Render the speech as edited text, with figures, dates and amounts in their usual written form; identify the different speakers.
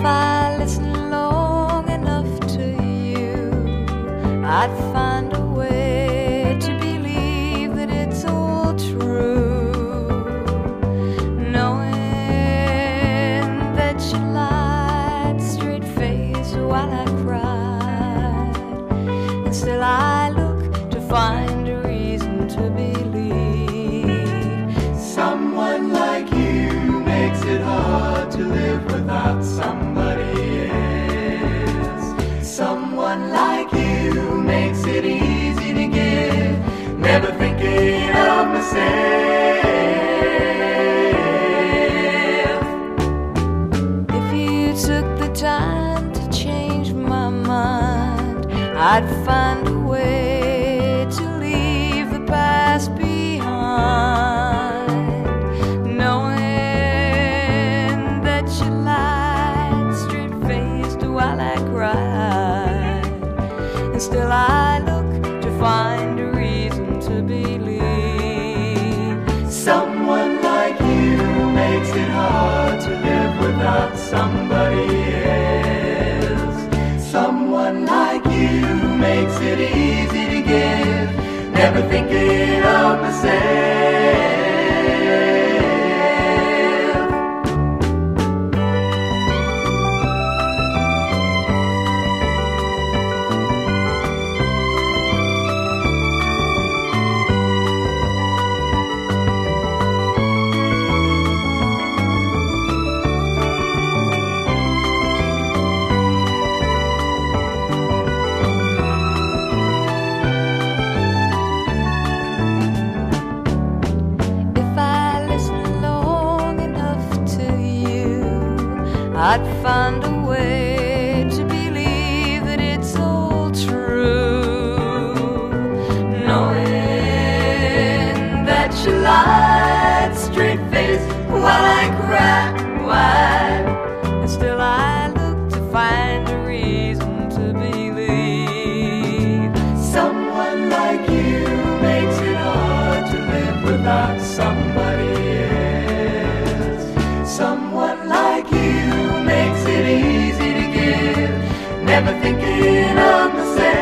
Speaker 1: I listen long enough to you, I'd find a way to believe that it's all true, knowing that you lied straight face while I cried, and still I look to find a reason to believe.
Speaker 2: Someone like you makes it hard to live without somebody else. Someone like you makes it easy to give, never thinking of myself.
Speaker 1: If you took the time to change my mind, I'd find a way to leave the past behind, knowing that you lied straight-faced while I cried, and still I look to find a reason to believe.
Speaker 2: Someone like you makes it hard to live without somebody else. Someone like you makes it easy to give, never thinking of myself.
Speaker 1: I'd find a way to believe that it's all true, knowing that you lied straight-faced while I cried, and still I look to find a reason to believe.
Speaker 2: Someone like you makes it hard to live without somebody else. Someone like you makes it easy to give, never thinking of myself.